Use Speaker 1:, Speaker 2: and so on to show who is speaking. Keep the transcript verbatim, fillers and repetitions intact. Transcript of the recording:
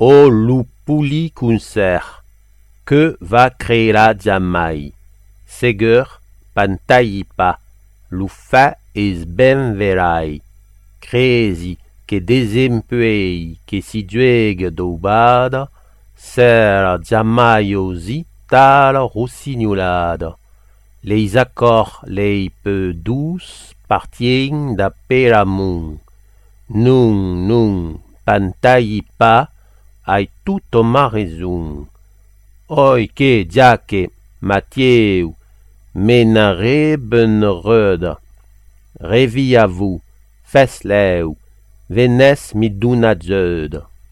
Speaker 1: O lupuli concert, que va créer la jamais. Segur, pantayi pa, lufa es ben verai. Crezi que desempuei que si dueg doubada, ser jamais osi tal rossignolada. Les accords les peu douces partiennent da peramon. Non, non, pantayi pa, ai tout ma raison. Oi que, diaque, Mathieu, menare ben röda. Revi à vous, fesleu, venes mi duna zöda.